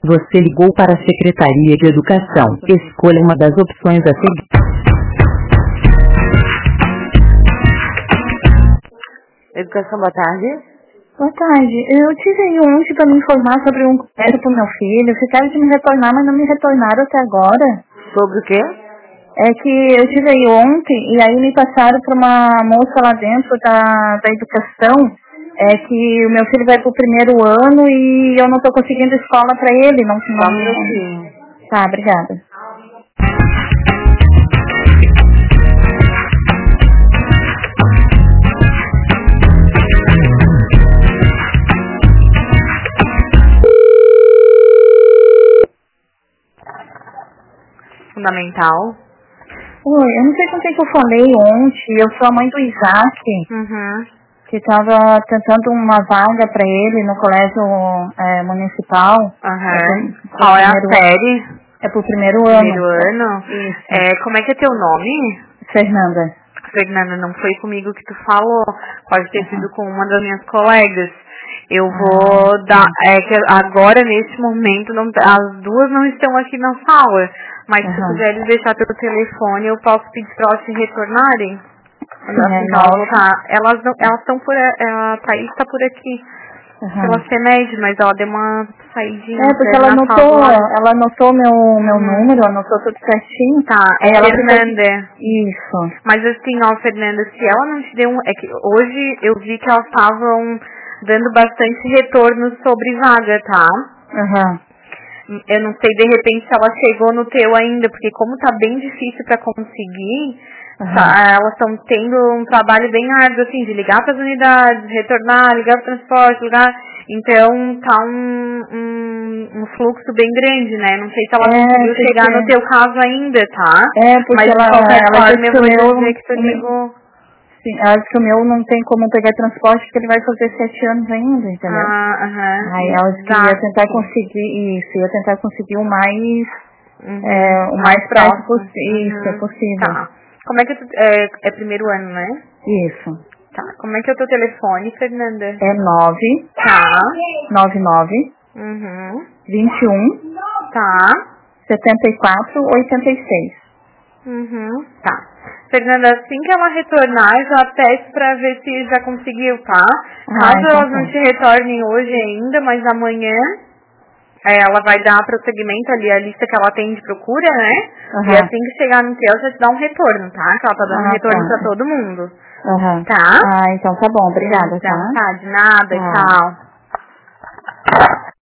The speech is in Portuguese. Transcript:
Você ligou para a Secretaria de Educação. Escolha uma das opções a seguir. Educação, boa tarde. Boa tarde. Eu tive aí ontem para me informar sobre um crédito para o meu filho. Ficaram de me retornar, mas não me retornaram até agora. Sobre o quê? É que eu tive aí ontem e aí me passaram para uma moça lá dentro da educação, que o meu filho vai para o primeiro ano e eu não estou conseguindo escola para ele. Não. Tá, obrigada. Fundamental. Oi, eu não sei com quem que eu falei ontem. Eu sou a mãe do Isaac. Que estava tentando uma vaga para ele no colégio municipal. Qual é a série? É pro primeiro ano. Primeiro ano? Isso. Como é que é teu nome? Fernanda. Fernanda, não foi comigo que tu falou. Pode ter sido com uma das minhas colegas. Eu vou dar... que agora, nesse momento, as duas não estão aqui na sala. Mas se tu quiseres deixar teu telefone, eu posso pedir para elas te retornarem. Elas estão por... A Thaís está por aqui. Pela CEMED, mas ela deu uma saidinha. Porque ela anotou meu número, anotou tudo certinho. Tá, Fernanda. Isso. Mas assim, Fernanda, se ela não te deu é que hoje eu vi que elas estavam dando bastante retorno sobre vaga, tá? Eu não sei, de repente, se ela chegou no teu ainda, porque como tá bem difícil pra conseguir, elas estão tendo um trabalho bem árduo, assim, de ligar para as unidades, retornar, ligar para o transporte, então tá um fluxo bem grande, né? Não sei se ela conseguiu chegar no teu caso ainda, tá? Porque mas de qualquer forma eu vou dizer que tu ligou. Sim, ela disse que o meu não tem como pegar transporte porque ele vai fazer 7 anos ainda, entendeu? Aí ela disse que ia tentar conseguir isso, ia tentar conseguir o mais prático possível. Tá. Como é que é primeiro ano, né? Isso. Tá. Como é que é o teu telefone, Fernanda? É 9. Tá. 99. 21. Tá. 74, 86. Tá. Fernanda, assim que ela retornar, já peço pra ver se já conseguiu, tá? Caso elas não te retornem hoje ainda, mas amanhã ela vai dar prosseguimento ali, a lista que ela tem de procura, né? E assim que chegar no teu, já te dá um retorno, tá? Que ela tá dando retorno pra todo mundo. Tá? Então tá bom, obrigada, Então, tá, de nada, tchau.